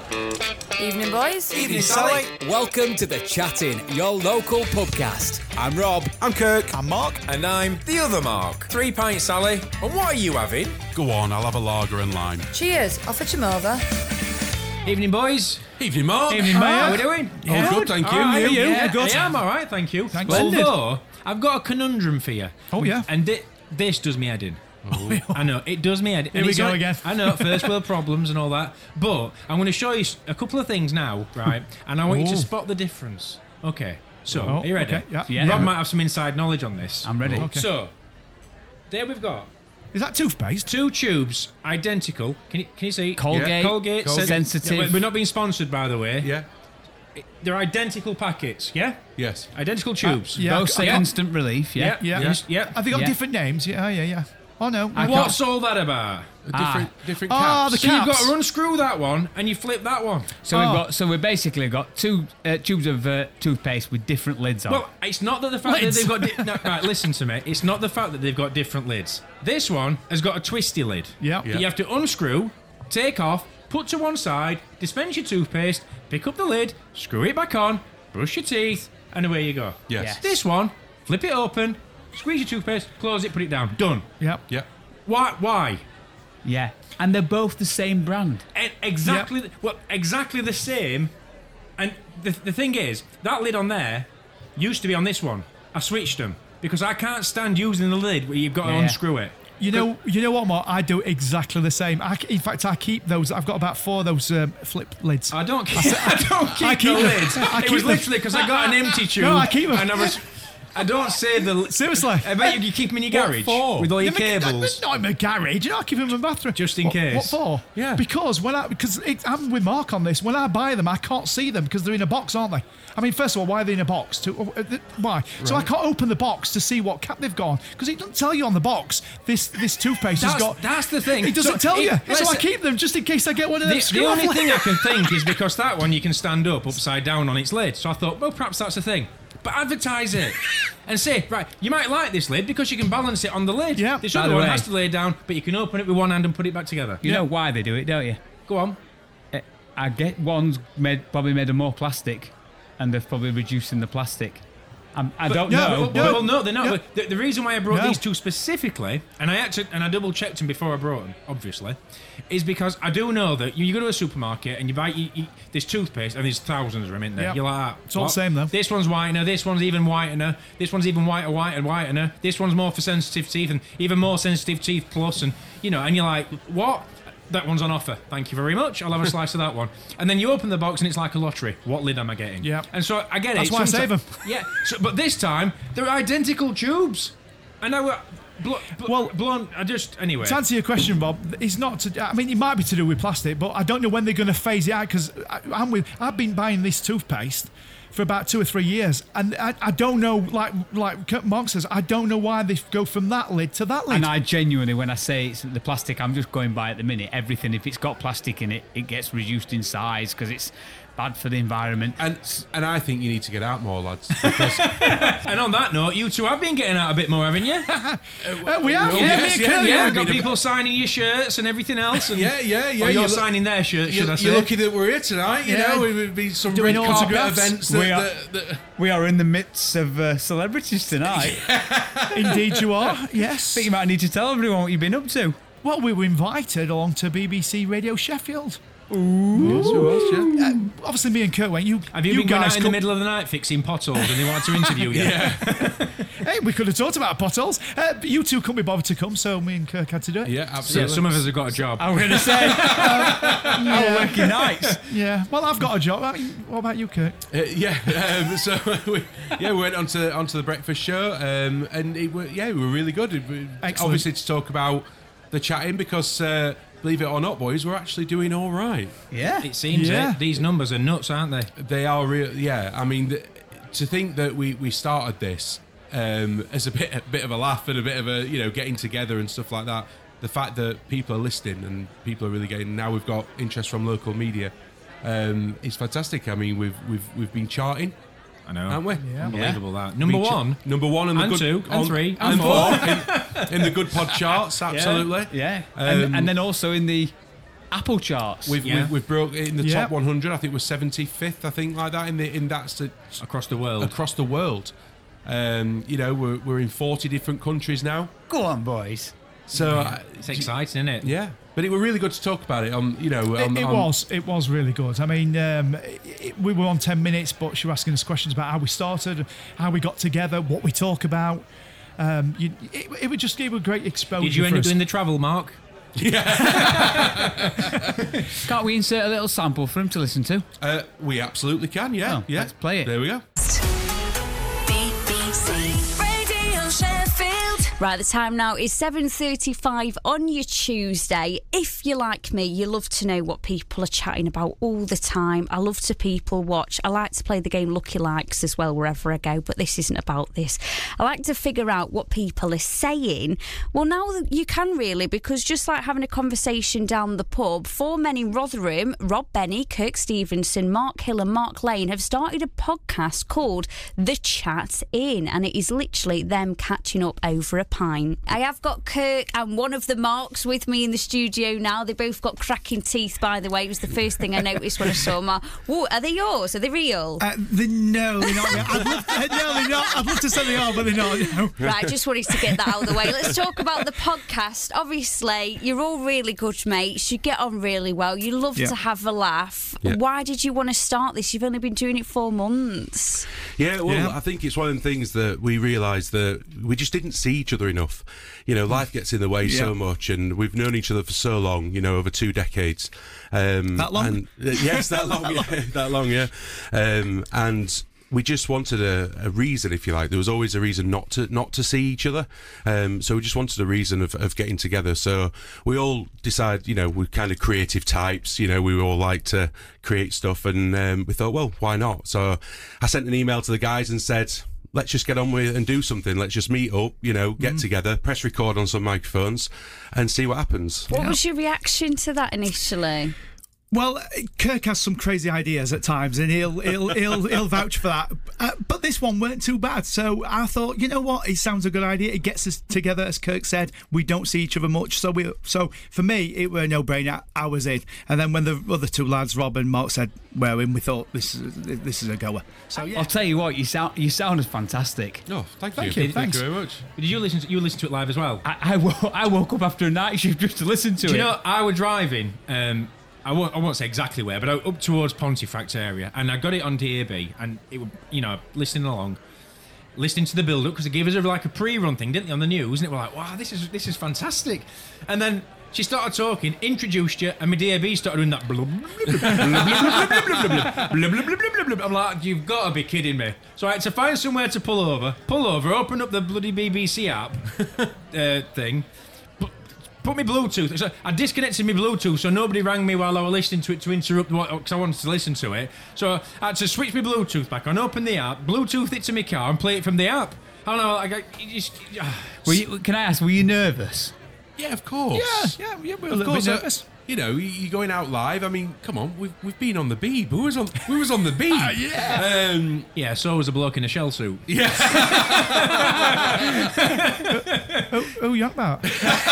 Evening, boys. Evening, Sally. Welcome to The Chatting, your local pubcast. I'm Rob. I'm Kirk. I'm Mark. And I'm the other Mark. 3 pints, Sally. And what are you having? Go on, I'll have a lager and lime. Cheers. I'll fetch him over. Evening, boys. Evening, Mark. Evening, Mark. How are we doing? Oh, good, thank you. How are you? Yeah, Good. Yeah, I'm all right, thank you. Thanks. Although, I've got a conundrum for you. Oh, yeah? And this does me head in. I know, it does me head in. Here we go again. I know, first world problems and all that. But I'm going to show you a couple of things now, right? And I want you to spot the difference. Okay, so, are you ready? Okay, yeah. Rob might have some inside knowledge on this. I'm ready. Okay. So, there we've got Is that toothpaste? 2 tubes, identical. Can you see? Colgate. Colgate. Sensitive. Yeah, we're not being sponsored, by the way. Yeah. They're identical packets, yeah? Yes. Identical tubes. yeah. Both say instant relief, yeah. Yeah. Yeah. Have they got Yeah. different names? Yeah. Oh, no. What's all that about? Different Ah, caps. the So you've got caps. to unscrew that one and you flip that one. So we've basically got 2 tubes of toothpaste with different lids on. Well, it's not that the fact Lids. that they've got... no, right, listen to me. It's not the fact that they've got different lids. This one has got a twisty lid. Yeah. You have to unscrew, take off, put to one side, dispense your toothpaste, pick up the lid, screw it back on, brush your teeth, and away you go. Yes. Yes. This one, flip it open, squeeze your toothpaste, close it, put it down. Done. Yep. Yeah. Why? Yeah. And they're both the same brand. Exactly. Well, exactly the same. And the thing is, that lid on there used to be on this one. I switched them because I can't stand using the lid where you've got to Yeah. unscrew it. You know what, Mark? I do exactly the same. In fact, I keep those. I've got about 4 of those flip lids. I don't keep the them. lids. I It keep was them. literally because I got an empty tube. No, I keep them. And I don't save the. Seriously. I bet you keep them in your garage for? with all your Yeah, cables. Not in my garage. I keep them in my bathroom. Just in What case. for? Yeah. Because I'm with Mark on this. When I buy them, I can't see them because they're in a box, aren't they? I mean, first of all, why are they in a box? Why? So I can't open the box to see what cap they've got on because it doesn't tell you on the box. This toothpaste has got. That's the thing. It doesn't tell you. So I listen, keep them just in case I get one of them. The only thing I can think is because that one you can stand up upside down on its lid. So I thought, well, perhaps that's a thing. But advertise it and say, right, you might like this lid because you can balance it on the lid. Yeah. This By other the one way- has to lay down, but you can open it with one hand and put it back together. You know why they do it, don't you? Go on. I get one's probably made of more plastic, and they're probably reducing the plastic. I don't know. Well, no, they're not. Yeah. But the reason why I brought No. these 2 specifically, and I double checked them before I brought them, obviously, is because I do know that you go to a supermarket and you buy this toothpaste and there's thousands of them in there. Yeah. You're like, ah, It's all what? the same, though. This one's whitener, this one's even whitener, this one's even whitener, this one's more for sensitive teeth and even more sensitive teeth plus, and and you're like, what? That one's on offer. Thank you very much. I'll have a slice of that one. And then you open the box and it's like a lottery. What lid am I getting? Yeah. And so I get That's it. why I save them. Yeah. So, but this time they're identical tubes. And I were blown. Anyway. To answer your question, Bob, it's not. I mean, it might be to do with plastic, but I don't know when they're going to phase it out because I've been buying this toothpaste for about 2 or 3 years, and I don't know. Like Mark says, I don't know why they go from that lid to that lid. And I genuinely, when I say it's the plastic, I'm just going by at the minute. Everything, if it's got plastic in it, it gets reduced in size because it's bad for the environment. And I think you need to get out more, lads. Because And on that note, you two have been getting out a bit more, haven't you? We have, yes, me and Kurt, Yeah, got people signing your shirts and everything else. And, yeah. Or you're You look- signing their shirts, should I say? You're lucky that we're here tonight. You Yeah. know, we've been some Doing red carpet autographs. events. That We are in the midst of celebrities tonight. Indeed, you are. I Yes. think you might need to tell everyone what you've been up to. Well, we were invited along to BBC Radio Sheffield. Yes, who else, yeah. Obviously, me and Kurt went. Have you been going guys out in the middle of the night fixing potholes and they wanted to interview you? Hey, we could have talked about potholes. But you two couldn't be bothered to come, so me and Kirk had to do it. Yeah, Yeah, absolutely. some of us have got a job. I'm going to say, I'm working nights. Yeah. Well, I've got a job. I mean, what about you, Kirk? So we went onto the breakfast show, and we were really good. Excellent. Obviously, to talk about the chatting because believe it or not, boys, we're actually doing all right. Yeah. It seems Yeah. these numbers are nuts, aren't they? They are real. Yeah, I mean, to think that we started this as a bit of a laugh and a bit of a getting together and stuff like that. The fact that people are listening and people are really getting. Now we've got interest from local media. It's fantastic. I mean, we've been charting. I know. Haven't we? Yeah. Unbelievable that. Number one. Number one and the And good, two, and on- three, and and four in the good pod charts, absolutely. Yeah. Um, And then also in the Apple charts. We've broke in the Yeah. top 100. I think we're 75th. I think like that in that Across the world. across the world. You know, we're in 40 different countries now. Go on, boys. So It's exciting, isn't it? yeah, but it were really good to talk about it. It was really good. I mean, we were on 10 minutes, but she was asking us questions about how we started, how we got together, what we talk about. It would just give a great exposure. Did you end for up us. doing the travel, Mark? Can't we insert a little sample for him to listen to? We absolutely can. Yeah, Oh, yeah. let's play it. There we go. BBC Radio Sheffield. Right, the time now is 7:35 on your Tuesday. If you're like me, you love to know what people are chatting about all the time. I love to people watch. I like to play the game Lucky Likes as well wherever I go, but this isn't about this. I like to figure out what people are saying. Well, now you can really, because just like having a conversation down the pub, four men in Rotherham, Rob Benny, Kirk Stevenson, Mark Hill and Mark Lane have started a podcast called The Chat In, and it is literally them catching up over a pint. I have got Kirk and one of the Marks with me in the studio now. They both got cracking teeth, by the way. It was the first thing I noticed when I saw Mark. Whoa, are they yours? Are they real? No, they're not. They're not. I'd love to say they are, but they're not. No. Right, just wanted to get that out of the way. Let's talk about the podcast. Obviously, you're all really good mates. You get on really well. You love to have a laugh. Yeah. Why did you want to start this? You've only been doing it 4 months. Yeah, well, I think it's one of the things that we realised that we just didn't see each other enough. You know, life gets in the way so much, and we've known each other for so long, you know, over 2 decades. That long? And, yes, that long, that long, yeah. And we just wanted a reason, if you like. There was always a reason not to see each other. So we just wanted a reason of getting together. So we all decided, you know, we're kind of creative types. You know, we all like to create stuff, and we thought, well, why not? So I sent an email to the guys and said, let's just get on with it and do something. Let's just meet up, you know, get together, press record on some microphones, and see what happens. What was your reaction to that initially? Well, Kirk has some crazy ideas at times, and he'll vouch for that. But this one weren't too bad. So I thought, you know what, it sounds a good idea. It gets us together, as Kirk said. We don't see each other much, so for me it were a no-brainer. I was in, and then when the other 2 lads, Rob and Mark, said we're in, we thought this is a goer. So yeah, I'll tell you what, you sounded fantastic. Oh, thank you. you, Thank thanks. you very much. Did you listen to it live as well? I woke up after a night shift just to listen to Do it. you know, I was driving, I won't say exactly where, but up towards Pontefract area, and I got it on DAB, and it would, you know, listening to the build-up, because they gave us a pre-run thing, didn't they, on the news, and it was like, wow, this is fantastic. And then she started talking, introduced you, and my DAB started doing that blub, I'm like, you've got to be kidding me. So I had to find somewhere to pull over, open up the bloody BBC app thing, put my Bluetooth. So I disconnected my Bluetooth so nobody rang me while I was listening to it to interrupt because I wanted to listen to it. So I had to switch my Bluetooth back on, open the app, Bluetooth it to my car, and play it from the app. I don't know. Can I ask, were you nervous? Yeah, of course. yeah, we're a Of little course. bit nervous. You know, you're going out live. I mean, come on, we've been on the Beeb. Who was on the Beeb? Yeah. Yeah, so was a bloke in a shell suit. Oh, you about?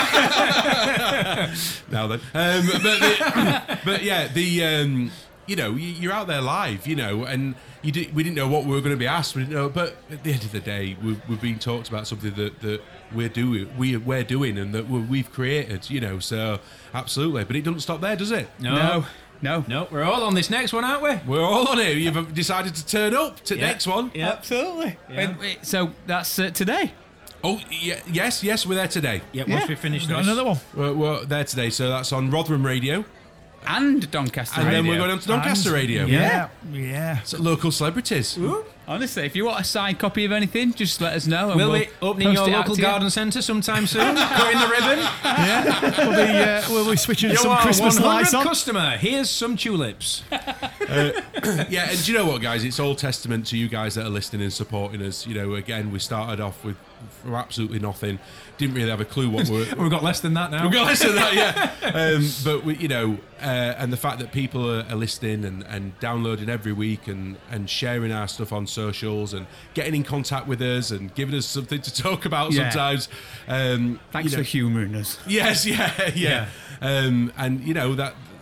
Now then, but yeah, you know, you're out there live, you know, and we didn't know what we were going to be asked. We didn't know, but at the end of the day, we've been talked about something that we're doing, and that we've created, you know. So absolutely, but it doesn't stop there, does it? No, we're all on this next one, aren't we? We're all on it. You've decided to turn up to next one. Yeah. Absolutely. Yeah. So that's today. Oh, yeah, yes, we're there today. Yeah, once we finish Got this. another one. We're there today, so that's on Rotherham Radio, And Doncaster and Radio. then we're going on to Doncaster Radio. Yeah. So local celebrities. Honestly, if you want a signed copy of anything, just let us know. And We'll we'll be opening post your it out local to you. garden centre sometime soon. Cutting the ribbon. Yeah. We'll be switching You some are Christmas 100th lights on. customer. Here's some tulips. Yeah, and do you know what, guys? It's all testament to you guys that are listening and supporting us. You know, again, we started off with from absolutely nothing. Didn't really have a clue what we're. We've got less than that now. We've got less than that, yeah. But we, you know, and the fact that people are listening and downloading every week and sharing our stuff on socials and getting in contact with us and giving us something to talk about Yeah. sometimes. Thanks for humouring us. Yes, yeah. And you know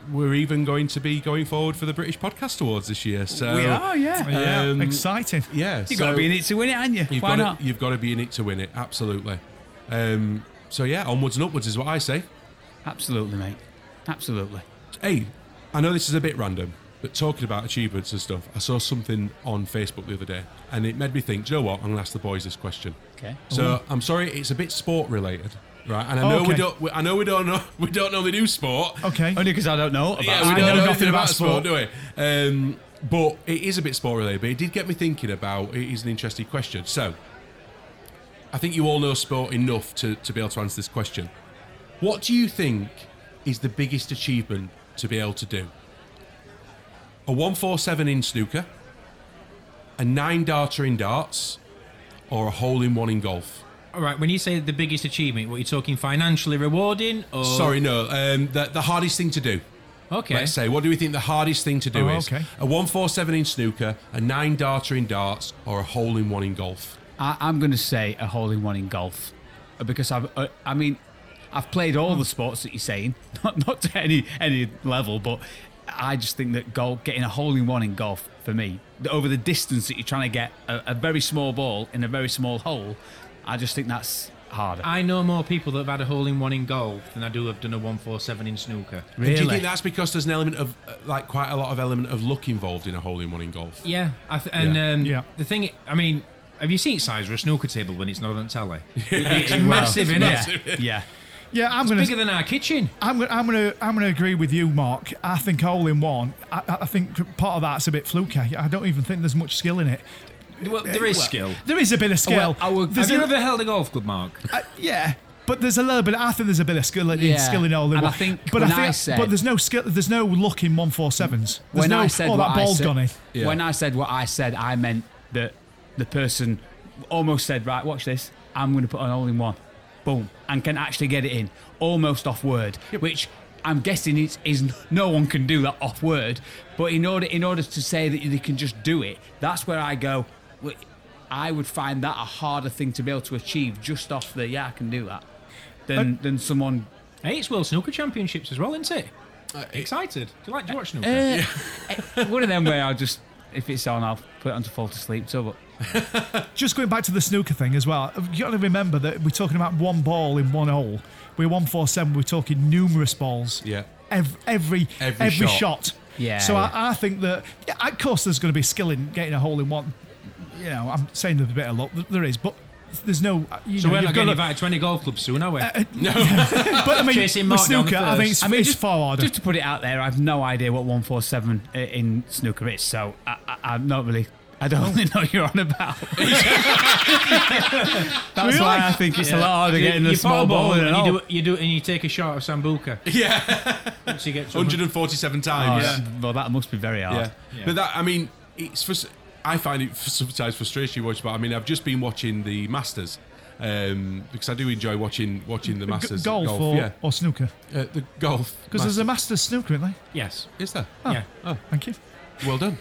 we're even going to be going forward for the British Podcast Awards this year. So We are, yeah. Yeah, exciting. Yeah, You've got to be in it to win it, haven't you? Why not? You've got to be in it to win it. Absolutely. So yeah, onwards and upwards is what I say. Absolutely, mate. Absolutely. Hey, I know this is a bit random, but talking about achievements and stuff, I saw something on Facebook the other day, and it made me think, do you know what? I'm going to ask the boys this question. Okay. So I'm sorry, it's a bit sport related, right? And I know we don't normally do sport. Okay. Only because I don't know about Yeah, it. we I don't know know nothing anything about about sport, do we? But it is a bit sport related. But it did get me thinking about. It is an interesting question. So I think you all know sport enough to be able to answer this question. What do you think is the biggest achievement to be able to do? A 147 in snooker, a 9-darter in darts, or a hole-in-one in golf? All right, when you say the biggest achievement, what are you talking financially rewarding? Or Sorry, no. The hardest thing to do. Okay. Let's say, what do we think the hardest thing to do is? Okay. A 147 in snooker, a 9-darter in darts, or a hole-in-one in golf? I'm going to say a hole-in-one in golf. Because I've played all the sports that you're saying, not to any level, but I just think that getting a hole-in-one in golf, for me, over the distance that you're trying to get a very small ball in a very small hole, I just think that's harder. I know more people that have had a hole-in-one in golf than I do have done a 147 in snooker. And do you think that's because there's an element of, quite a lot of element of luck involved in a hole-in-one in golf? Yeah, the thing, I mean, have you seen size of a snooker table when it's not on telly? It's massive, isn't it? Yeah. Yeah, I'm It's going bigger than our kitchen. I'm gonna agree with you, Mark. I think hole in one. I think part of that's a bit fluky. I don't even think there's much skill in it. Well, there is skill. There is a bit of skill. Have you ever held a golf club, Mark? Yeah, but there's a little bit. I think there's a bit of skill in hole in And one. I think but when I I think, said- but there's no skill. There's no luck in 147s. There's When no, I said that what I ball's said- gone in. Yeah. When I said what I said, I meant that the person almost said, right, watch this, I'm going to put an hole-in-one. Boom. And can actually get it in, almost off word, which I'm guessing is no one can do that off word. But in order to say that they can just do it, that's where I go, I would find that a harder thing to be able to achieve just off the, I can do that, than someone... Hey, it's World Snooker Championships as well, isn't it? Excited. Do you watch snooker? One of them where I'll just, if it's on, I'll put it on to fall to sleep too, but... Just going back to the snooker thing as well, you got to remember that we're talking about one ball in one hole. We're 147. We're talking numerous balls. Yeah. Every shot. Yeah. So yeah. I think that, of course, there's going to be skill in getting a hole in one. You know, I'm saying there's a bit of luck. There is, but there's no. So we're not getting invited to any golf clubs soon, are we? No. But I mean, Chasing with Mark down the snooker, I think first. it's far harder. Just to put it out there, I've no idea what 147 in snooker is, so I'm not really. I don't really know what you're on about. That's why I think it's a lot harder getting a small ball in an hole. and you take a shot of Sambuca. Yeah. Once you get to 147 times. Well, that must be very hard. Yeah. But that, I mean, I find it sometimes frustrating to watch, but I mean, I've just been watching the Masters. Because I do enjoy watching the Masters. Golf or snooker? The golf. Because there's a Masters snooker, isn't there? Yes. Is there? Yeah. Oh, Thank you. well done.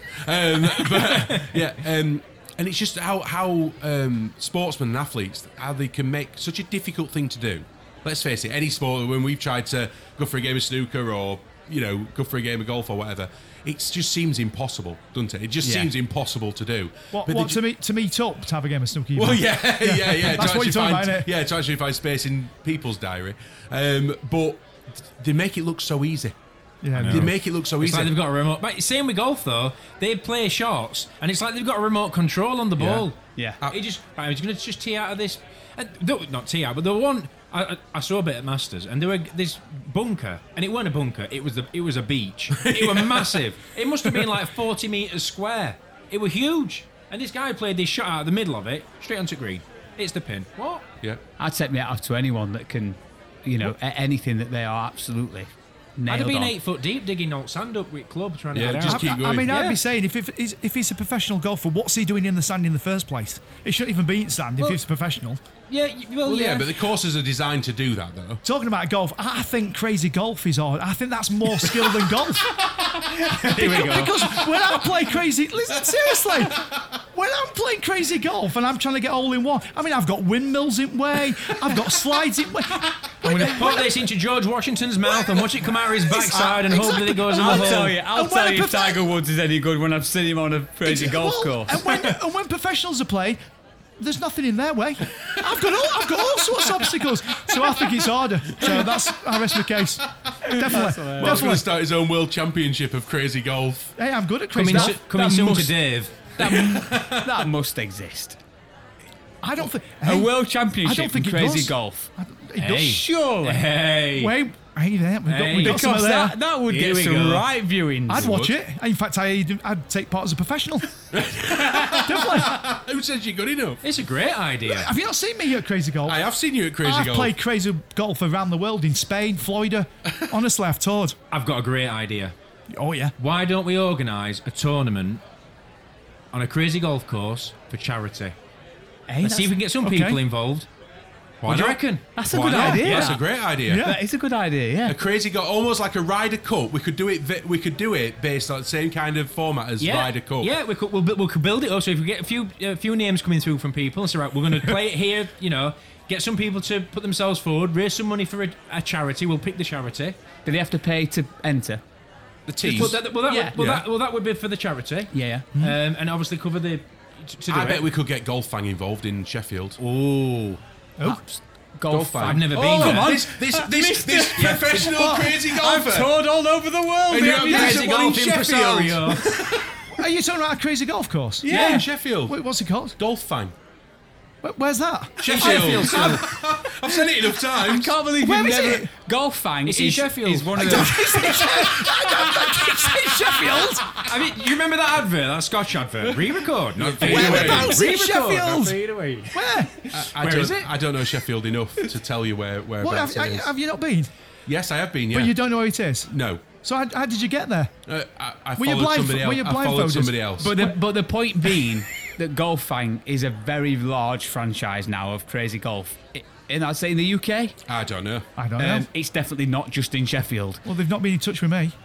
And it's just how sportsmen and athletes, how they can make such a difficult thing to do. Let's face it, any sport, when we've tried to go for a game of snooker or, go for a game of golf or whatever, it just seems impossible, doesn't it? It just seems impossible to do. To meet up to have a game of snooker? Well, yeah. That's what you're talking about, isn't it? Yeah, to actually find space in people's diary. But they make it look so easy. Yeah, They make it look so It's easy. like they've got a remote. But same with golf though. They play shots, and it's like they've got a remote control on the ball. Yeah. It just, right, I'm going to just tee out of this. Not tee out, but the one I saw a bit at Masters, and there were this bunker, and it weren't a bunker. It was a beach. It was massive. It must have been like 40 metres square. It was huge, and this guy played this shot out of the middle of it, straight onto green. It's the pin. What? Yeah. I'd take me out to anyone that can, anything that they are absolutely I'd nailed have been on. 8 foot deep digging old sand up with club trying to Yeah, get just out. keep going. I mean, I'd Yeah. be saying if he's a professional golfer, what's he doing in the sand in the first place? It shouldn't even be in sand if he's a professional. Yeah, Well, yeah, but the courses are designed to do that, though. Talking about golf, I think crazy golf is hard. I think that's more skill than golf. Here we go. Because when I play crazy, listen, seriously, when I'm playing crazy golf and I'm trying to get all in one, I mean, I've got windmills in way, I've got slides in way. I'm going to put this into George Washington's mouth and watch it come out of his backside and hope that it goes in the I'll hole. tell you. I'll tell you if prof- Tiger Woods is any good when I've seen him on a crazy golf Well, course. And when professionals are playing, there's nothing in their way. I've got all sorts of obstacles. So I think it's harder. So I rest my case. Definitely. Mark's going to start his own world championship of crazy golf. Hey, I'm good at crazy golf. Coming soon to Dave. That must exist. I don't think A world I championship don't think in it crazy does. golf. It does. Hey. Surely. Hey. Wait, hey there. We've got some Because there. that would Here get we some go. right viewings. I'd watch it. In fact, I'd take part as a professional. Definitely. Who says you're good enough? It's a great idea. Have you not seen me at Crazy Golf? I have seen you at Crazy I've Golf. played crazy golf around the world in Spain, Florida. Honestly, I've toured. I've got a great idea. Oh yeah. Why don't we organise a tournament on a crazy golf course for charity? Hey, Let's see if we can get some okay. people involved. What do you reckon? That's a Why good not? idea. That's a great idea. Yeah. That is a good idea, yeah. A crazy golf, almost like a Ryder Cup. We could do it. We could do it based on the same kind of format as Ryder Cup. Yeah, we could build it up. So if we get a few names coming through from people, so right, we're going to play it here. You know, get some people to put themselves forward, raise some money for a charity. We'll pick the charity. Do they have to pay to enter? The teams. That would be for the charity. Yeah. And obviously cover the. To do I it. bet we could get Golf Fang involved in Sheffield. Oh, Golf Fang. I've never been Oh, there. come on. This professional crazy golfer. I've toured all over the world. And you haven't have you? Crazy one in golf Sheffield. impresario. Are you talking about a crazy golf course? Yeah, in Sheffield. Wait, what's it called? Golf Fang. Where's that? Sheffield. I've said it enough I times. can't believe Where you've is never. it? Golf Fang It's in Sheffield. is one of the. Sheffield. I mean, you remember that advert, that Scotch advert? Re-record, not fade away. Whereabouts in Re-record, not Sheffield? fade away. Where? Where is it? I don't know Sheffield enough to tell you What, whereabouts it is. have you not been? Yes, I have been. Yeah. But you don't know where it is. No. So how did you get there? I Were you followed somebody else. were you I followed blindfolded? somebody else. But the point being that Golf Fang is a very large franchise now of crazy golf. And I'd say in the UK, I don't know. I don't know. it's definitely not just in Sheffield. Well, they've not been in touch with me.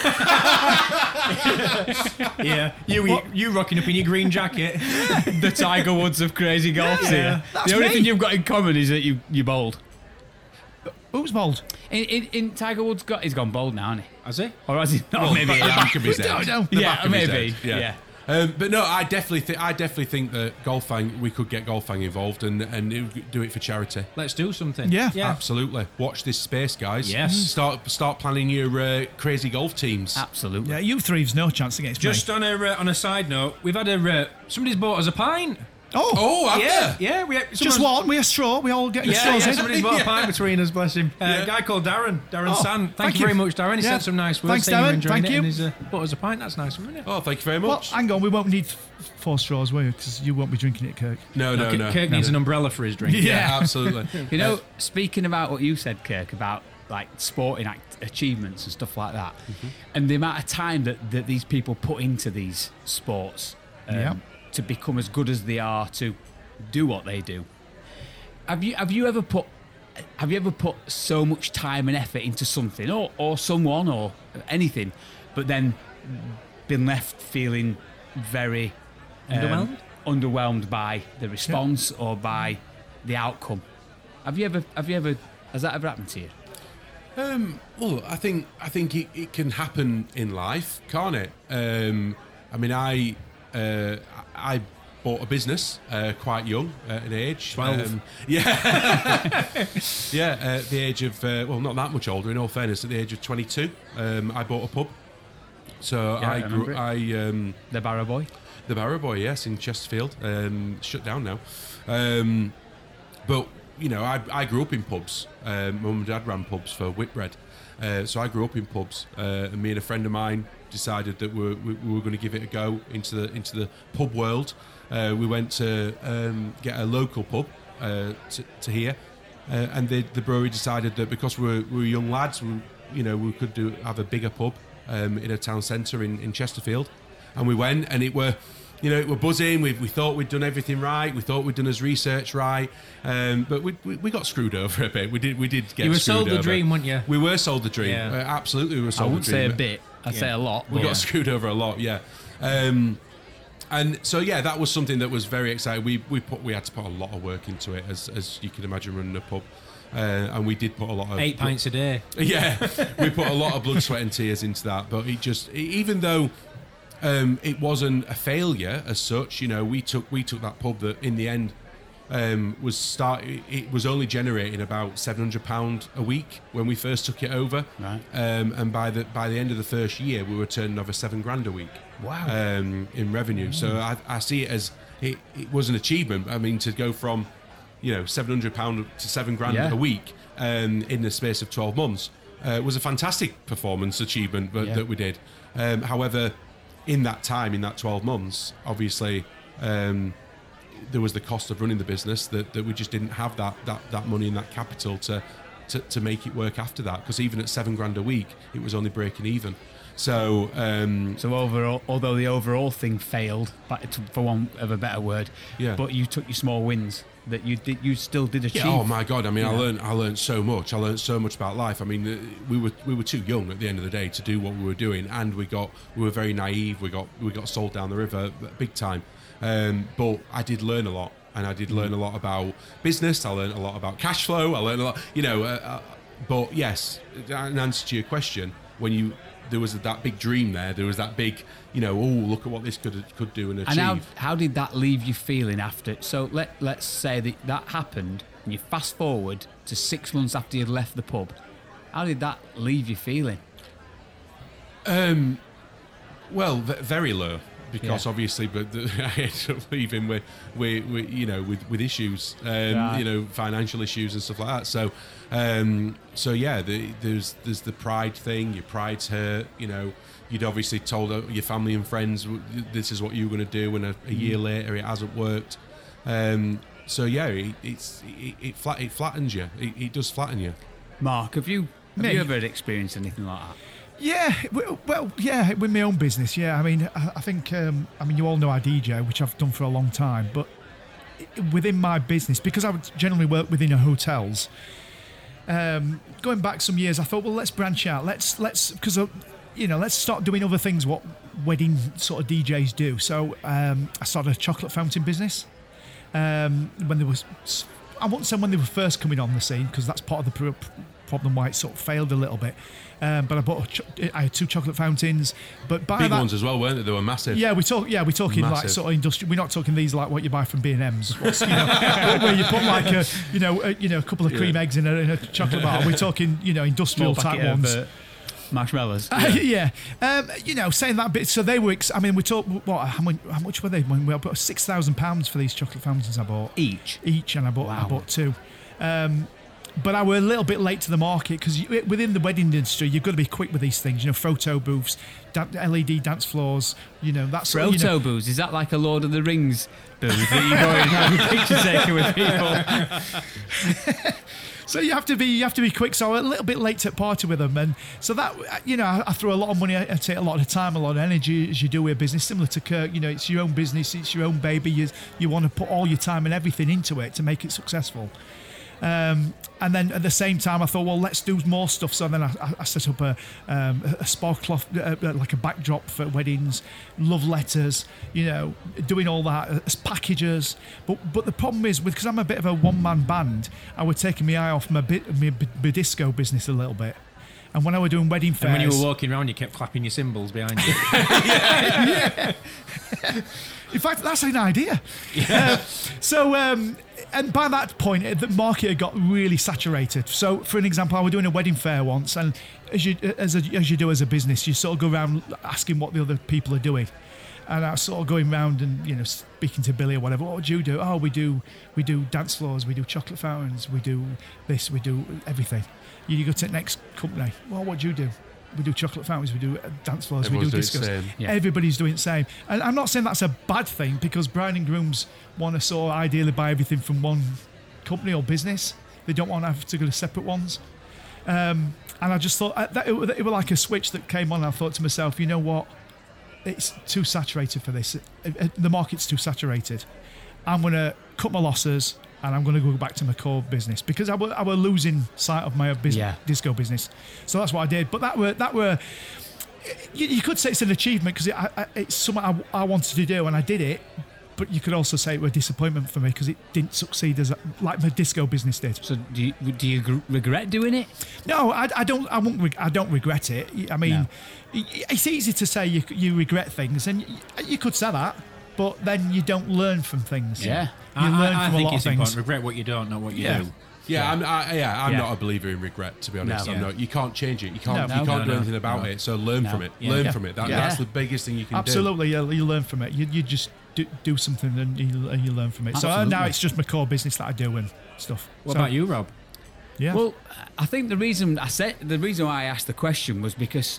Yeah, you rocking up in your green jacket. The Tiger Woods of crazy golf Yeah, here. that's The only me. thing you've got in common is that you're bold. Who's bold? In Tiger Woods, he's gone bold now, hasn't he? Has he? Or has he not? Well, Maybe. the back of his We head. don't know. The Yeah, back of his maybe. head, Yeah. But no, I definitely think that Golf Fang, we could get Golf Fang involved and it would do it for charity. Let's do something. Yeah. Absolutely. Watch this space, guys. Yes. Start planning your crazy golf teams. Absolutely. Yeah, you three's no chance against Just me. on a side note, we've had somebody's bought us a pint. Oh, have Yeah, you? yeah. Just one. We a straw. We all get Yeah, straws in. somebody's bought a pint between us, bless him. A guy called Darren San. Thank you very much, Darren. He Yeah. sent some nice words. Thanks, saying you were Darren. enjoying Thank it, you. And he's bought us a pint. That's nice, isn't it? Oh, thank you very Well, much. hang on. We won't need 4 straws, will you? Because you won't be drinking it, Kirk. No. Kirk needs an umbrella for his drink. Yeah, absolutely. You know, speaking about what you said, Kirk, about like sporting achievements and stuff like that, and the amount of time that these people put into these sports to become as good as they are to do what they do. Have you ever put so much time and effort into something or someone or anything, but then been left feeling very underwhelmed by the response or by the outcome? Has that ever happened to you? Well, I think it can happen in life, can't it? I mean, I bought a business quite young at an age. 12. At the age of, well, not that much older, in all fairness, at the age of 22, I bought a pub. So Yeah, I I grew, remember The Barrow Boy? the Barrow Boy, yes, in Chesterfield, shut down now. But, you know, I grew up in pubs. Mum and Dad ran pubs for Whitbread. So I grew up in pubs. And me and a friend of mine decided that we were going to give it a go into the pub world. We went to get a local pub to here. And the brewery decided that because we were young lads, we could have a bigger pub in a town centre in Chesterfield. And we went, and it were buzzing. We thought we'd done everything right. We thought we'd done his research right, but we got screwed over a bit. We did get. You were screwed sold the over. dream, weren't you? We were sold the dream. Yeah. Absolutely, we were I sold wouldn't the say dream. a bit. I'd say a lot. We but- got screwed over a lot. Yeah. And so that was something that was very exciting. We had to put a lot of work into it, as you can imagine, running a pub. And we did put a lot of 8 pints a day. Yeah, we put a lot of blood, sweat, and tears into that. But even though it wasn't a failure as such, we took that pub that in the end it was only generating about £700 a week when we first took it over. Right. And by the end of the first year, we were turning over £7,000 a week. Wow. In revenue. So I see it as it was an achievement. I mean, to go from £700 to £7,000 a week in the space of 12 months was a fantastic performance achievement that we did. However, in that time, in that 12 months, obviously there was the cost of running the business that we just didn't have that money and that capital to make it work after that, because even at £7,000 a week it was only breaking even. So overall, although the overall thing failed, for want of a better word, but you took your small wins that you still did achieve. Yeah, oh my God! I mean, I learned so much. I learned so much about life. I mean, we were too young at the end of the day to do what we were doing, and we were very naive. We got sold down the river big time. But I did learn a lot, and I did learn a lot about business. I learned a lot about cash flow. I learned a lot, but yes, in answer to your question, there was that big dream there was that big, look at what this could do and achieve. And how did that leave you feeling after? So let's say that happened, and you fast forward to 6 months after you'd left the pub. How did that leave you feeling? Well, very low. Because obviously, but I ended up leaving with issues, financial issues and stuff like that. So, there's the pride thing. Your pride's hurt. You'd obviously told your family and friends this is what you were going to do, and a year later it hasn't worked. It flattens you. It does flatten you. Mark, have you ever experienced anything like that? Yeah, well, yeah, with my own business, yeah. I mean, I think, you all know I DJ, which I've done for a long time, but within my business, because I would generally work within hotels, going back some years, I thought, well, let's branch out. Let's start doing other things what wedding sort of DJs do. So I started a chocolate fountain business. When there was, I won't say when they were first coming on the scene, because that's part of the problem why it sort of failed a little bit. But I had 2 chocolate fountains, but by big that, ones as well, weren't they? They were massive. Yeah, we're talking massive. Like sort of industrial. We're not talking these like what you buy from B&M's, where you put like a couple of cream eggs in a chocolate bar. We're talking industrial type ones. Marshmallows. Yeah. Saying that bit. So they were. We talk. What? How much were they? When we bought £6,000 for these chocolate fountains. I bought each, and I bought 2. But I were a little bit late to the market, because within the wedding industry, you've got to be quick with these things. Photo booths, LED dance floors. That's photo booths. Is that like a Lord of the Rings booth that you go and have a picture taken with people? So you have to be quick. So I'm a little bit late to party with them, and so that I throw a lot of money. I take a lot of time, a lot of energy as you do with business. Similar to Kirk, it's your own business, it's your own baby. You want to put all your time and everything into it to make it successful. And then at the same time, I thought, well, let's do more stuff. So then I set up a spar cloth, like a backdrop for weddings, love letters, doing all that as packages. But the problem is, because I'm a bit of a one-man band, I was taking my eye off my disco business a little bit. And when I were doing wedding fairs, and when you were walking around, you kept clapping your cymbals behind you. yeah. In fact, that's an idea. Yeah. And by that point, the market had got really saturated. So, for an example, I was doing a wedding fair once, and as you do as a business, you sort of go around asking what the other people are doing. And I was sort of going around and speaking to Billy or whatever. What would you do? Oh, we do dance floors, we do chocolate fountains, we do this, we do everything. You go to the next company. Well, what do you do? We do chocolate fountains, we do dance floors, we do discos. Yeah. Everybody's doing the same. And I'm not saying that's a bad thing, because bride and grooms want to sort of ideally buy everything from one company or business. They don't want to have to go to separate ones. And I just thought that it was like a switch that came on. I thought to myself, you know what? It's too saturated for this. The market's too saturated. I'm going to cut my losses, and I'm going to go back to my core business, because I were losing sight of my disco business. So that's what I did. But that were you could say it's an achievement, because it's something I wanted to do, and I did it. but you could also say it was a disappointment for me because it didn't succeed as like my disco business did. So do you regret doing it? No, I don't. I don't regret it. I mean, it's easy to say you regret things, and you could say that, but then you don't learn from things. Yeah. You learn I from a think lot it's of things. important. Regret what you don't, not what you do. Yeah, I'm Yeah. not a believer in regret, to be honest. No. I'm not. You can't change it. You can't. No. You can't do No. anything about it. So learn from it. Yeah. Learn Yeah. from it. Yeah. That's the biggest thing you can Absolutely, you learn from it. You just do something and you learn from it. So Absolutely. now it's just my core business that I do and stuff. What So, about you, Rob? Yeah. Well, I think the reason why I asked the question was because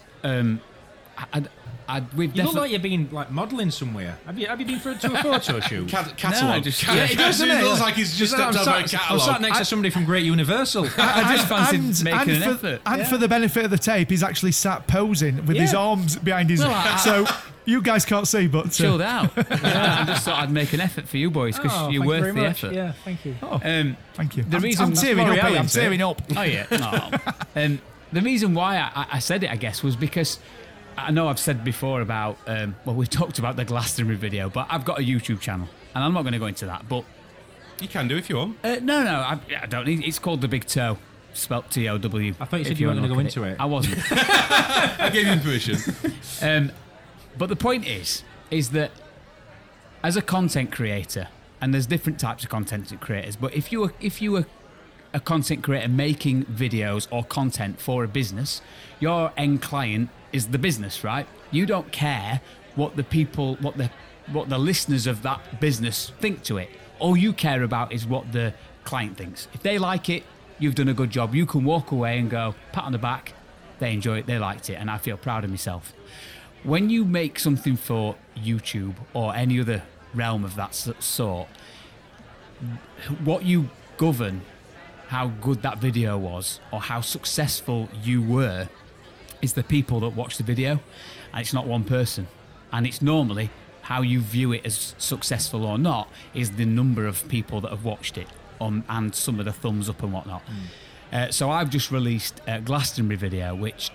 we've You look like you've been like modelling somewhere. Have you been to a photo shoot? do. Catalogue. just- Yeah, it does, doesn't It it? looks like he's just I'm stepped over a sat catalogue. next to somebody from Great Universal. I just fancied making an effort. And for the benefit of the tape, he's actually sat posing with his Yeah. arms behind his. Well, so you guys can't see, but chilled out. I just thought I'd make an effort for you boys because Oh, you're thank you worth very the much. effort. Yeah, thank you. thank you. The I'm reason- tearing up. L'Oreal, I'm isn't it? tearing up. Oh yeah. No. The reason why I said it, I guess, was because I know I've said before about we've talked about the Glastonbury video, but I've got a YouTube channel, and I'm not going to go into that. But You can do if you want. no, I don't need. It's called The Big Toe, spelt T-O-W. I thought you said if you weren't wanna gonna look go at into it. I wasn't. I gave you permission. But the point is that as a content creator, and there's different types of content creators, but if you were a content creator making videos or content for a business, your end client is the business, right? You don't care what the listeners of that business think to it. All you care about is what the client thinks. If they like it, you've done a good job. You can walk away and go, pat on the back, they enjoy it, they liked it, and I feel proud of myself. When you make something for YouTube or any other realm of that sort, what you govern how good that video was or how successful you were is the people that watch the video, and it's not one person. And it's normally how you view it as successful or not is the number of people that have watched it and some of the thumbs up and whatnot. So I've just released a Glastonbury video, which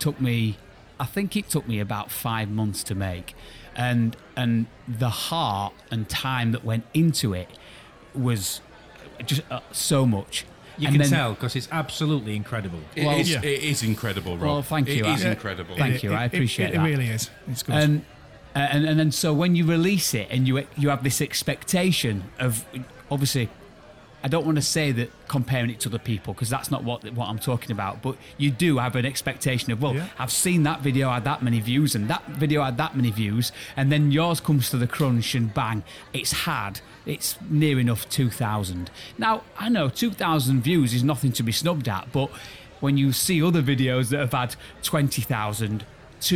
I think it took me about 5 months to make, and the heart and time that went into it was just so much. You And can then- tell because it's absolutely incredible. It is incredible, Rob. Well, thank you. It is Yeah. incredible. Thank you. I appreciate it. that. It really is. It's good. And then so when you release it and you have this expectation of, obviously, I don't want to say that comparing it to other people because that's not what I'm talking about, but you do have an expectation of, well, Yeah. I've seen that video had that many views and that video had that many views, and then yours comes to the crunch and bang, it's near enough 2,000. Now, I know 2,000 views is nothing to be snubbed at, but when you see other videos that have had 20,000,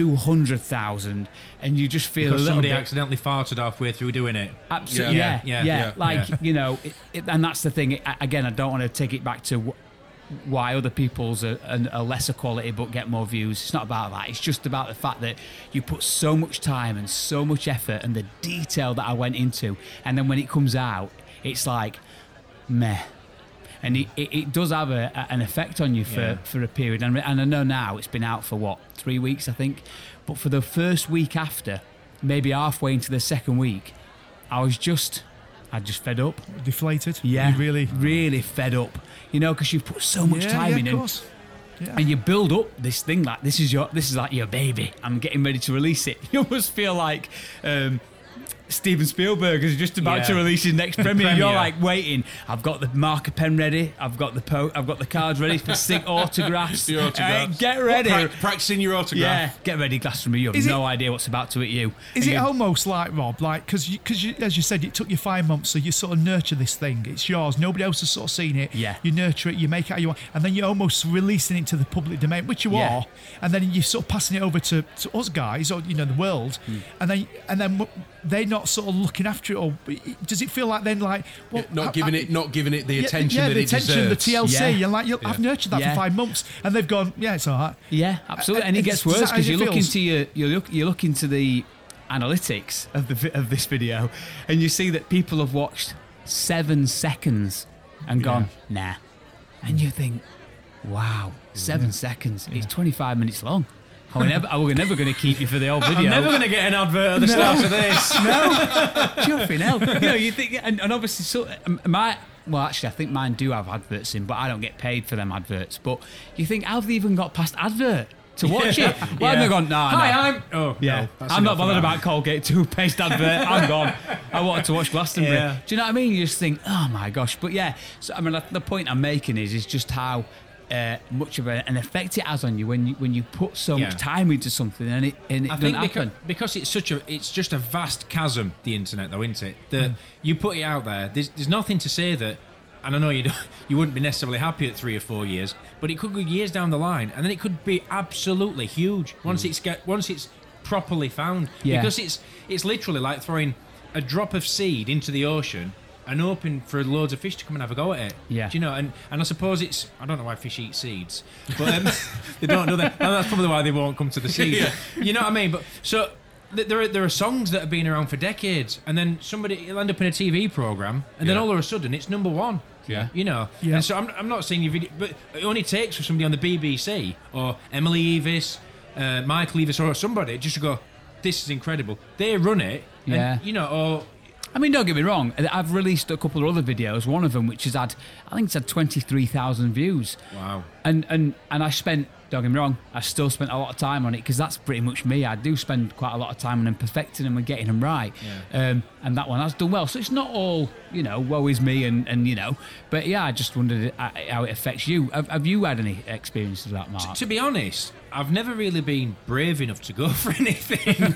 200,000, and you just feel Because a little somebody bit accidentally farted halfway through doing it. absolutely, Yeah. yeah. Like, Yeah. you know, and that's the thing. Again, I don't want to take it back to why other people's are lesser quality but get more views. It's not about that. It's just about the fact that you put so much time and so much effort and the detail that I went into, and then when it comes out, it's like meh. And it does have an effect on you for a period. And I know now it's been out for 3 weeks, I think. But for the first week after, maybe halfway into the second week, I just fed up. Deflated. Yeah, You really. fed up. You know, because you've put so much time in, of and, course. Yeah. and you build up this thing like this is like your baby. I'm getting ready to release it. You almost feel like Steven Spielberg is just about to release his next premiere. You're like waiting. I've got the marker pen ready. I've got the cards ready for sick autographs. Your autographs. Get ready. Practicing your autograph. Yeah, get ready, Glastonbury. You have no idea what's about to hit you. Is it almost like, Rob, like, because as you said, it took you 5 months, so you sort of nurture this thing. It's yours. Nobody else has sort of seen it. Yeah. You nurture it, you make it how you want, and then you're almost releasing it to the public domain, which you Yeah. are, and then you're sort of passing it over to us guys, or, the world, and then they're not sort of looking after it, or does it feel like then, like, well, Not giving it the attention that the it attention, the deserves. TLC, Yeah. and like, I've nurtured that Yeah. for 5 months, and they've gone, yeah, it's all right. Yeah, absolutely. And it gets Is that worse how because it you look feels? into you look into the analytics of this video, and you see that people have watched 7 seconds and gone nah, and you think, wow, 7 seconds. It's 25 minutes long. We're never going to keep you for the old video. I'm never going to get an advert at the start of this. Chuffing hell. You know, you think, and obviously, well, actually, I think mine do have adverts in, but I don't get paid for them adverts. But you think, how have they even got past advert to watch it? Why have they gone, nah, Hi, no. no, I'm not bothered about Colgate toothpaste advert. I'm gone. I wanted to watch Glastonbury. Yeah. Do you know what I mean? You just think, oh my gosh. But yeah, so I mean, the point I'm making is just how much of an effect it has on you when you put so much time into something and it doesn't happen. Because it's just a vast chasm, the internet, though, isn't it? That you put it out there. There's nothing to say that. And I know you wouldn't be necessarily happy at 3 or 4 years, but it could go years down the line, and then it could be absolutely huge once it's properly found. Yeah. Because it's literally like throwing a drop of seed into the ocean and hoping for loads of fish to come and have a go at it. Yeah. Do you know? And I suppose I don't know why fish eat seeds, but they don't do that. And that's probably why they won't come to the seed. Yeah. You know what I mean? But so there are songs that have been around for decades, and then it'll end up in a TV program, and then all of a sudden it's number one. Yeah. You know? Yeah. And so I'm not saying your video, but it only takes for somebody on the BBC or Emily Evis, Michael Evis, or somebody just to go, this is incredible. They run it, and, you know, or... I mean, don't get me wrong. I've released a couple of other videos. One of them, which has had, I think it's had 23,000 views. Wow. And I spent, don't get me wrong, I still spent a lot of time on it because that's pretty much me. I do spend quite a lot of time on them, perfecting them and getting them right. Yeah. And that one has done well. So it's not all, you know, woe is me and you know. But yeah, I just wondered how it affects you. Have you had any experiences of that, Mark? To be honest, I've never really been brave enough to go for anything.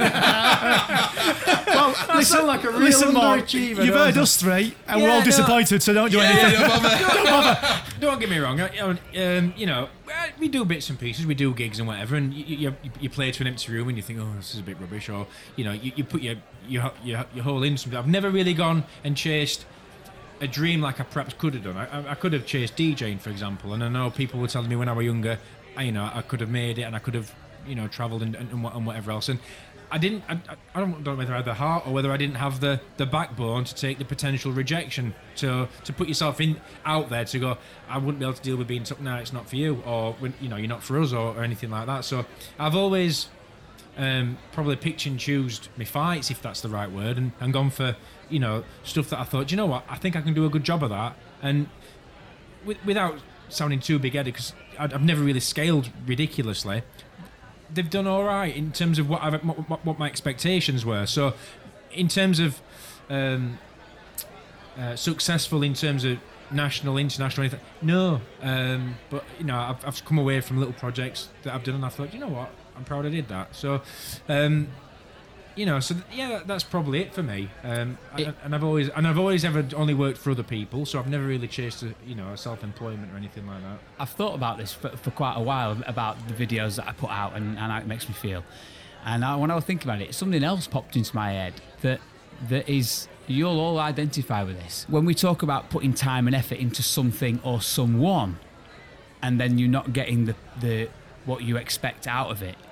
Well, I sound like a real listen, Mark, underachiever. you've heard us three, and we're all disappointed, so don't do anything. Don't get me wrong. You know, we do bits and pieces, we do gigs and whatever, and you play to an empty room and you think, oh, this is a bit rubbish, or you know, you put your whole in something. I've never really gone and chased a dream like I perhaps could have done. I could have chased DJing, for example, and I know people were telling me when I was younger, I could have made it and I could have, you know, travelled and whatever else. And I didn't. I don't know whether I had the heart or whether I didn't have the backbone to take the potential rejection, to put yourself out there, to go, I wouldn't be able to deal with being told, no, it's not for you, or you know, you're not for us, or anything like that. So I've always probably picked and choosed my fights, if that's the right word, and gone for, you know, stuff that I thought, do you know what, I think I can do a good job of that, and without sounding too big-headed, because I've never really scaled ridiculously. They've done all right in terms of what my expectations were. So, in terms of successful in terms of national, international, anything, no. But you know, I've come away from little projects that I've done, and I thought, you know what, I'm proud I did that. So, you know, so yeah, that's probably it for me. And I've always ever only worked for other people, so I've never really chased a self-employment or anything like that. I've thought about this for quite a while, about the videos that I put out and how it makes me feel. And when I was thinking about it, something else popped into my head that is, you'll all identify with this. When we talk about putting time and effort into something or someone, and then you're not getting the what you expect out of it,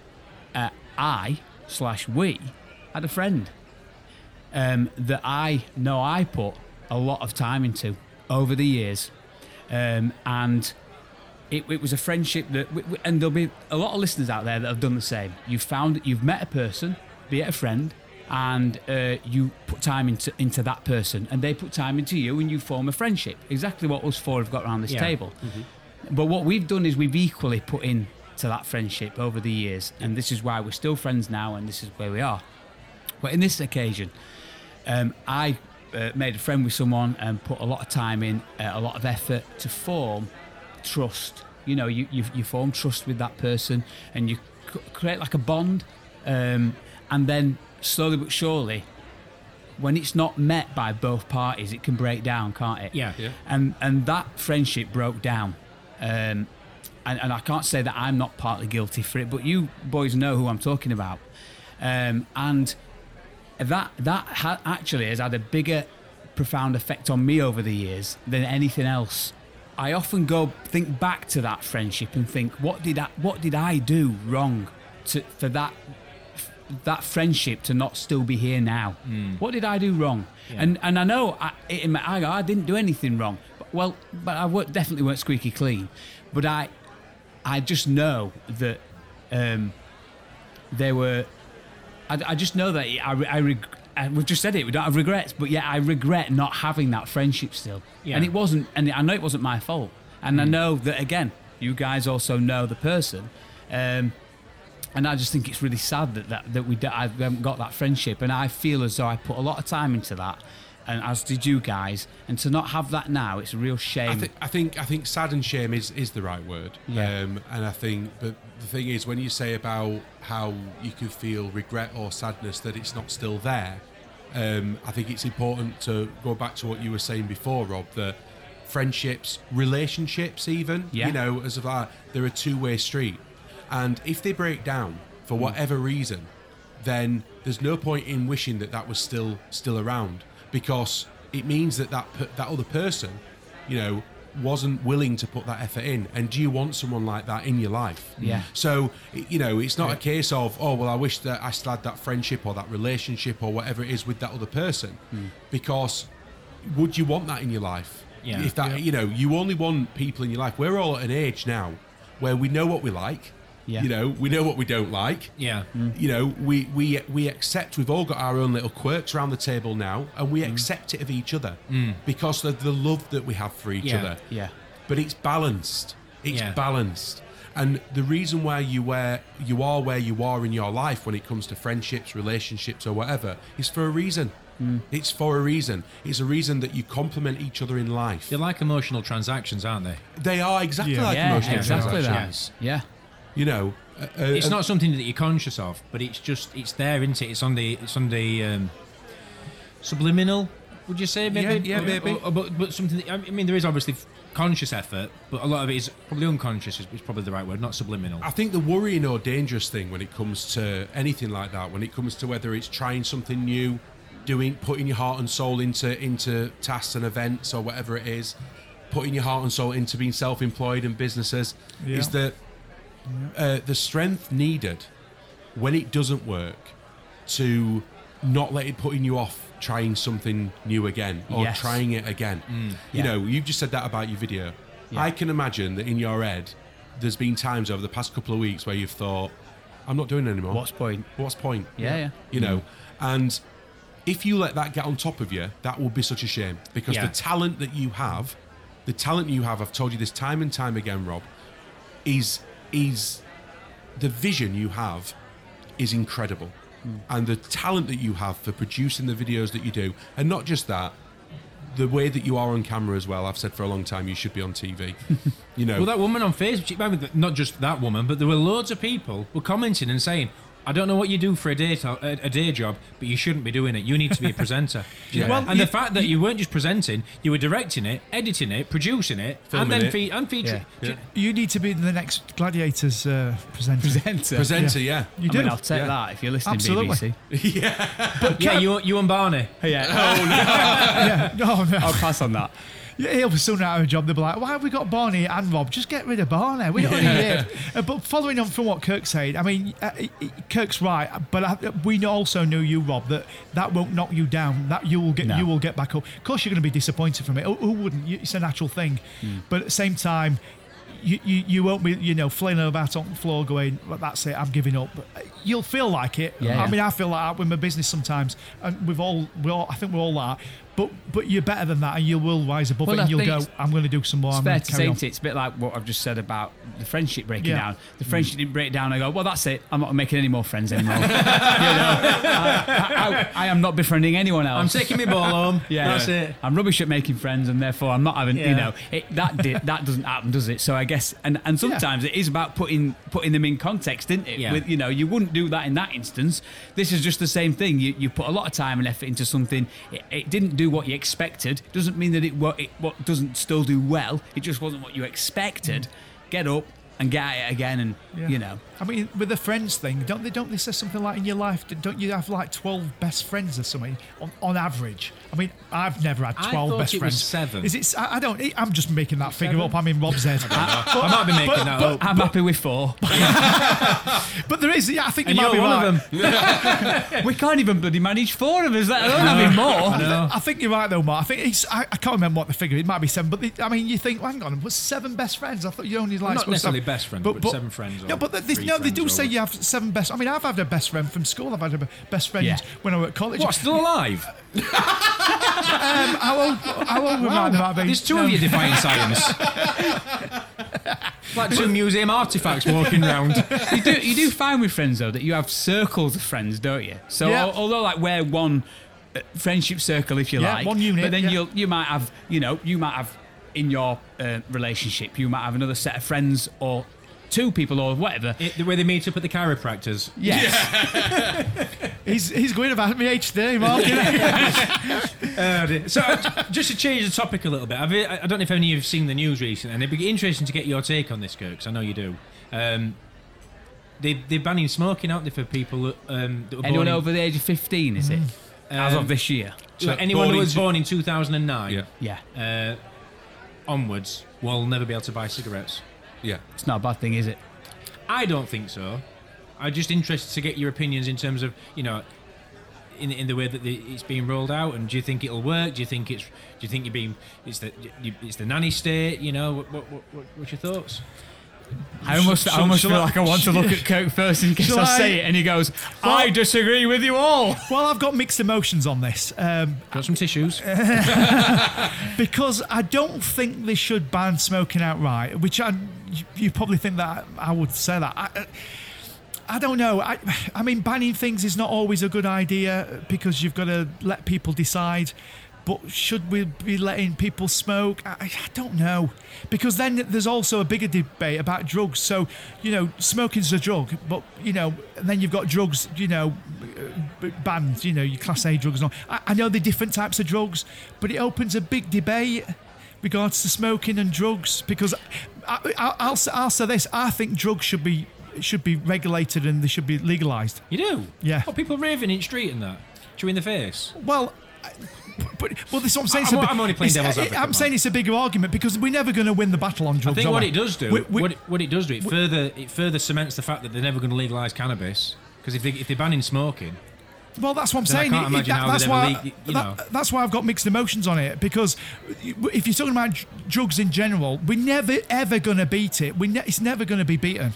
we had a friend that I know I put a lot of time into over the years, and it was a friendship that, and there'll be a lot of listeners out there that have done the same. You've met a person, be it a friend, and you put time into that person, and they put time into you, and you form a friendship. Exactly what us four have got around this table. Mm-hmm. But what we've done is we've equally put in to that friendship over the years, and this is why we're still friends now, and this is where we are. But in this occasion, I made a friend with someone and put a lot of time in, a lot of effort to form trust. You know, you form trust with that person, and you create like a bond, and then slowly but surely, when it's not met by both parties, it can break down, can't it? Yeah. And that friendship broke down. And I can't say that I'm not partly guilty for it, but you boys know who I'm talking about. And that actually has had a bigger, profound effect on me over the years than anything else. I often think back to that friendship and think, what did I do wrong for that friendship to not still be here now? What did I do wrong? Yeah. And I know I didn't do anything wrong. But I definitely weren't squeaky clean. But I just know that they were. I just know that we've just said it. We don't have regrets, but yeah, I regret not having that friendship still. Yeah. And it wasn't. And I know it wasn't my fault. And I know that again, you guys also know the person. And I just think it's really sad that I haven't got that friendship. And I feel as though I put a lot of time into that, and as did you guys. And to not have that now, it's a real shame. I think sad and shame is the right word. Yeah. And I think that the thing is, when you say about how you could feel regret or sadness that it's not still there, I think it's important to go back to what you were saying before, Rob, that friendships, relationships even, as of like, they're a two-way street. And if they break down for whatever reason, then there's no point in wishing that was still around, because it means that other person, wasn't willing to put that effort in. And do you want someone like that in your life? Yeah. So, it's not a case of, oh, well, I wish that I still had that friendship or that relationship or whatever it is with that other person, because would you want that in your life? Yeah. If that, you only want people in your life. We're all at an age now where we know what we like. Yeah. We know what we don't like. Yeah. We accept, we've all got our own little quirks around the table now, and we accept it of each other because of the love that we have for each other. Yeah. But it's balanced. It's balanced. And the reason why you are where you are in your life when it comes to friendships, relationships, or whatever is for a reason. It's for a reason. It's a reason that you complement each other in life. They're like emotional transactions, aren't they? They are exactly like Yeah, emotional exactly transactions. that. Yeah. It's not something that you're conscious of, but it's there, isn't it? It's on the subliminal. Would you say maybe? Yeah, maybe. But something. That, I mean, there is obviously conscious effort, but a lot of it is probably unconscious. Is probably the right word, not subliminal. I think the worrying or dangerous thing when it comes to anything like that, when it comes to whether it's trying something new, putting your heart and soul into tasks and events or whatever it is, putting your heart and soul into being self-employed and businesses, is that the strength needed when it doesn't work to not let it putting you off trying something new again or trying it again. You've just said that about your video. I can imagine that in your head there's been times over the past couple of weeks where you've thought, I'm not doing it anymore. What's point? Yeah. And if you let that get on top of you, that will be such a shame, because the talent you have, I've told you this time and time again, Rob, is the vision you have is incredible. And the talent that you have for producing the videos that you do, and not just that, the way that you are on camera as well. I've said for a long time you should be on TV. Well, that woman on Facebook, not just that woman, but there were loads of people were commenting and saying, I don't know what you do for a day job, but you shouldn't be doing it. You need to be a presenter. And the fact that you weren't just presenting, you were directing it, editing it, producing it, filming and then featuring. You need to be the next Gladiators presenter. Presenter, yeah. You do. I mean, I'll take that if you're listening, Absolutely. BBC. You and Barney. Yeah. No. I'll pass on that. Yeah, he'll be soon out of a job. They'll be like, why have we got Barney and Rob? Just get rid of Barney. We don't need it. But following on from what Kirk said, I mean, Kirk's right. But we also knew you, Rob, that won't knock you down. That you will get back up. Of course, you're going to be disappointed from it. Who wouldn't? It's a natural thing. But at the same time, you won't be, flailing about on the floor going, well, that's it, I'm giving up. You'll feel like it. Yeah. I mean, I feel like that with my business sometimes, and I think we're all that. But you're better than that, and you will rise above it, and you'll go, I'm going to do some more. It's I'm fair going to carry on. say it's a bit like what I've just said about the friendship breaking down. The friendship didn't break down. I go, well, that's it. I'm not making any more friends anymore. I am not befriending anyone else. I'm taking my ball home. That's it. I'm rubbish at making friends, and therefore I'm not having. That doesn't happen, does it? So I guess, and sometimes it is about putting them in context, isn't it? Yeah. With, you wouldn't do that in that instance. This is just the same thing. You put a lot of time and effort into something. It didn't do what you expected. Doesn't mean that it doesn't still do well. It just wasn't what you expected. Get up and get at it again, and I mean, with the friends thing, don't they say something like in your life? Don't you have like 12 best friends or something on average? I mean, I've never had 12 best friends. Was 7. Is it? I don't. I'm just making that figure up. I'm in Rob's head. I might be making that up. I'm happy with 4. But there is. I think And you might be you're right. one of them. We can't even bloody manage 4 of us, let alone having more. I think you're right though, Mark. I think I can't remember what the figure. It might be 7, but I mean, you think, hang on, was 7 best friends? I thought you only like Not supposed to necessarily have- best friends, but 7 friends. No, but there's know, they do friends say or- you have 7 best. I mean, I've had a best friend from school. I've had a best friend Yeah. when I was at college. What, still alive? How old might be? There's 2 of you defying science. Like 2 museum artifacts walking round. You do find with friends though that you have circles of friends, don't you? So Yeah. although like we're one friendship circle, if you Yeah, like, one unit, but then yeah. you might have in your relationship you might have another set of friends or 2 people or whatever. The way they meet up at the chiropractors. Yes. He's going about me age today, Mark. So, just to change the topic a little bit, I don't know if any of you have seen the news recently, and it'd be interesting to get your take on this, Kirk, because I know you do. They're banning smoking, aren't they, for people that were Anyone born in- over the age of 15, is it? As of this year. So anyone born who in was born in 2009 Yeah. Yeah. onwards will never be able to buy cigarettes. Yeah. It's not a bad thing, is it? I don't think so. I'm just interested to get your opinions in terms of, in the way that it's being rolled out. And do you think it'll work? Do you think it's the nanny state? What's your thoughts? I almost feel like I want to look at Kirk first in case shall I I- say it, and he goes, "I disagree with you all." Well, I've got mixed emotions on this Got some tissues? because I don't think they should ban smoking outright. You probably think that I would say that. I don't know. I mean, banning things is not always a good idea because you've got to let people decide. But should we be letting people smoke? I don't know. Because then there's also a bigger debate about drugs. So, smoking's a drug, but, and then you've got drugs, banned, your Class A drugs and all. I know they're different types of drugs, but it opens a big debate regards to smoking and drugs. Because I'll say this, I think drugs should be regulated and they should be legalised. You do? Yeah. What, people raving in the street and that? Chewing the face? Well, this is what I'm saying. I'm only playing devil's advocate, I'm saying it's a bigger argument because we're never going to win the battle on drugs. I think are what we? it does do, what it does do, it further cements the fact that they're never going to legalise cannabis. Because if they're banning smoking, Well, that's what I'm then I saying. can't imagine how That's they'd why. ever you know. That's why I've got mixed emotions on it because if you're talking about drugs in general, we're never ever going to beat it. It's never going to be beaten.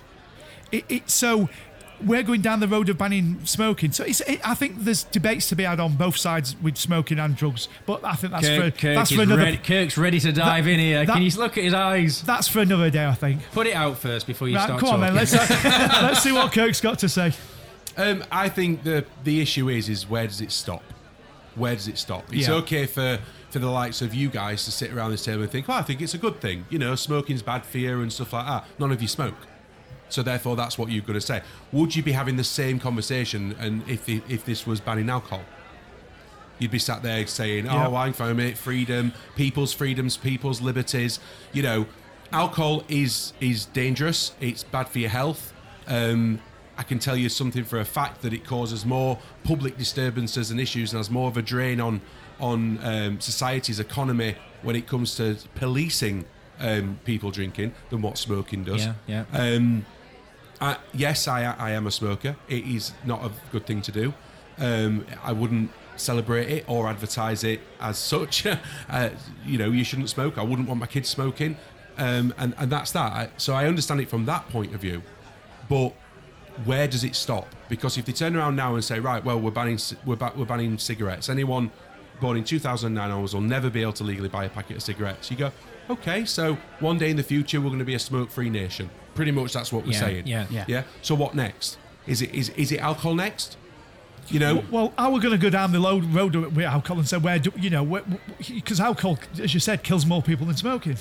So we're going down the road of banning smoking. So I think there's debates to be had on both sides with smoking and drugs. But I think that's for another. Kirk's ready to dive in here. Can you look at his eyes? That's for another day, I think. Put it out first before you Right, start come on, talking. then. Let's see what Kirk's got to say. I think the issue is where does it stop? Where does it stop? It's Yeah. okay for the likes of you guys to sit around this table and think, I think it's a good thing. Smoking's bad for you and stuff like that. None of you smoke. So therefore, that's what you're going to say. Would you be having the same conversation and if this was banning alcohol? You'd be sat there saying, I'm fine with it, freedom, people's freedoms, people's liberties. Alcohol is dangerous. It's bad for your health. I can tell you something for a fact that it causes more public disturbances and issues and has more of a drain on society's economy when it comes to policing people drinking than what smoking does. Yeah. Yes, I am a smoker. It is not a good thing to do. I wouldn't celebrate it or advertise it as such. You shouldn't smoke. I wouldn't want my kids smoking. And that's that. So I understand it from that point of view. But where does it stop? Because if they turn around now and say, right, well, we're banning cigarettes. Anyone born in 2009 onwards will never be able to legally buy a packet of cigarettes. You go, okay, so one day in the future we're going to be a smoke-free nation. Pretty much that's what we're saying. Yeah. So what next? Is it alcohol next? Well, are we going to go down the road with alcohol and say because alcohol, as you said, kills more people than smoking.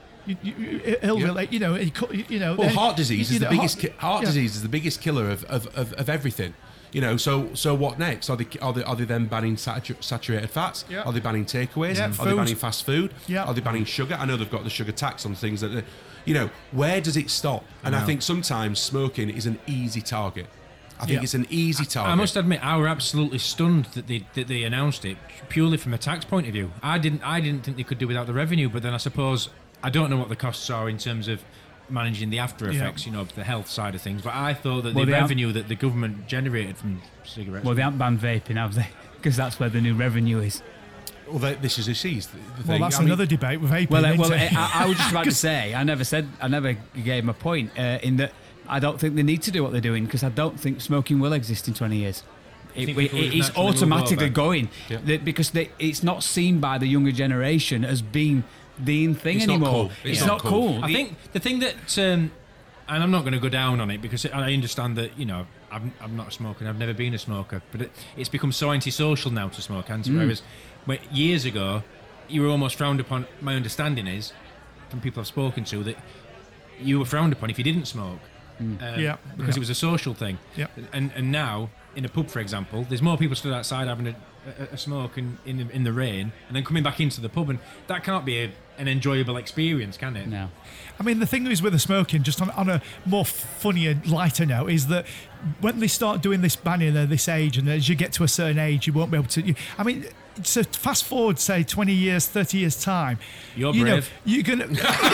Well, heart disease is the biggest. Disease is the biggest killer of everything. So what next? Are they then banning saturated fats? Yeah. Are they banning takeaways? Yeah, Are they banning fast food? Yeah. Are they banning sugar? I know they've got the sugar tax on things that, where does it stop? And I think sometimes smoking is an easy target. I think it's an easy target. I must admit, I were absolutely stunned that they announced it purely from a tax point of view. I didn't think they could do without the revenue, but then I suppose I don't know what the costs are in terms of managing the after effects, the health side of things. But I thought that the revenue that the government generated from cigarettes. Well, they haven't banned vaping, have they? Because that's where the new revenue is. Well, this is the thing. Well, that's another debate with vaping. I was just about to say, I never gave my point in that I don't think they need to do what they're doing because I don't think smoking will exist in 20 years. think people would It's naturally move automatically over. going because it's not seen by the younger generation as being the thing It's not anymore. cool. It's not cool. I think the thing that, and I'm not going to go down on it because I understand that, you know, I'm not a smoker and I've never been a smoker, but it's become so antisocial now to smoke, whereas years ago, you were almost frowned upon. My understanding is, from people I've spoken to, that you were frowned upon if you didn't smoke. Because it was a social thing. Yeah. And now, in a pub, for example, there's more people stood outside having a smoke in the rain and then coming back into the pub, and that can't be an enjoyable experience, can it? No. I mean, the thing is with the smoking, just on a more funnier, lighter note, is that when they start doing this banning at this age, and as you get to a certain age, you won't be able to. I mean, so fast forward, say 20 years, 30 years time. You're you brave. You're gonna.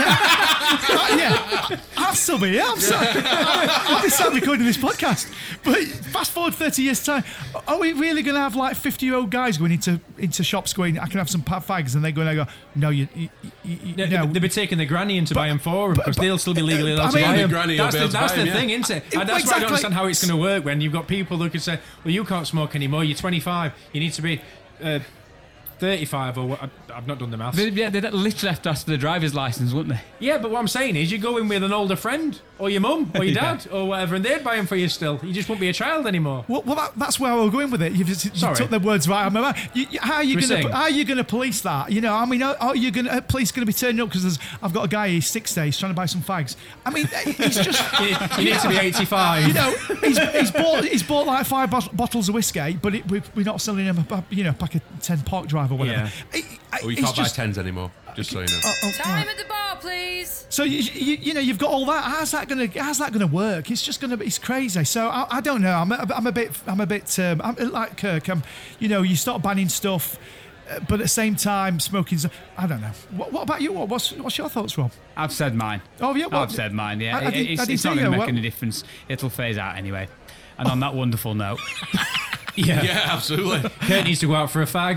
I'll still be here. I'll be sat recording this podcast. But fast forward 30 years time, are we really going to have like 50-year-old guys going into shops going, I can have some fags, and they're going to go, no, you They'll be taking the granny in to buy them for them because they'll still be legally allowed to buy the them. granny will That's be able to the buy them, thing, isn't it? And that's why I don't understand how it's going to work when you've got people who can say, well, you can't smoke anymore, you're 25, you need to be 35 or what? I've not done the maths. They'd literally have to ask for the driver's license, wouldn't they? Yeah, but what I'm saying is you go in with an older friend or your mum or your dad or whatever, and they'd buy them for you still. You just won't be a child anymore. Well, that's where I was going with it. You took the words right out of my mouth. How are you going to police that? You know, I mean, are you going to police going to be turning up because I've got a guy, he's 60, he's trying to buy some fags. I mean, he's just you need to be 85. You know, he's bought like 5 bottles of whiskey, but we're not selling him a pack of 10 Park Drive or whatever. Yeah. You can't buy 10s anymore, just so you know. Time at the bar, please. So you've got all that. How's that gonna work? It's just it's crazy. So I don't know. I'm a bit I'm like Kirk. You start banning stuff, but at the same time smoking. I don't know. What about you? What's your thoughts, Rob? I've said mine. Oh yeah, I've said mine. Yeah, it's not going to make any difference. It'll phase out anyway. And on that wonderful note. Yeah, absolutely. Kurt needs to go out for a fag.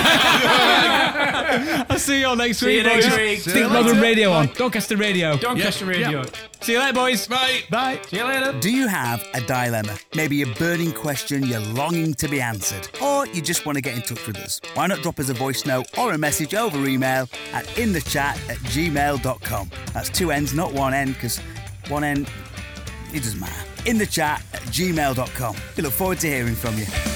I'll see you all next week. See you next week. Stick Modern Radio on. Doncaster Radio. Doncaster Radio. See you later, boys. Bye. See you later. Do you have a dilemma? Maybe a burning question you're longing to be answered? Or you just want to get in touch with us? Why not drop us a voice note or a message over email at inthechat@gmail.com. That's 2 N's, not 1 N, because 1 N, it doesn't matter. inthechat@gmail.com. We look forward to hearing from you.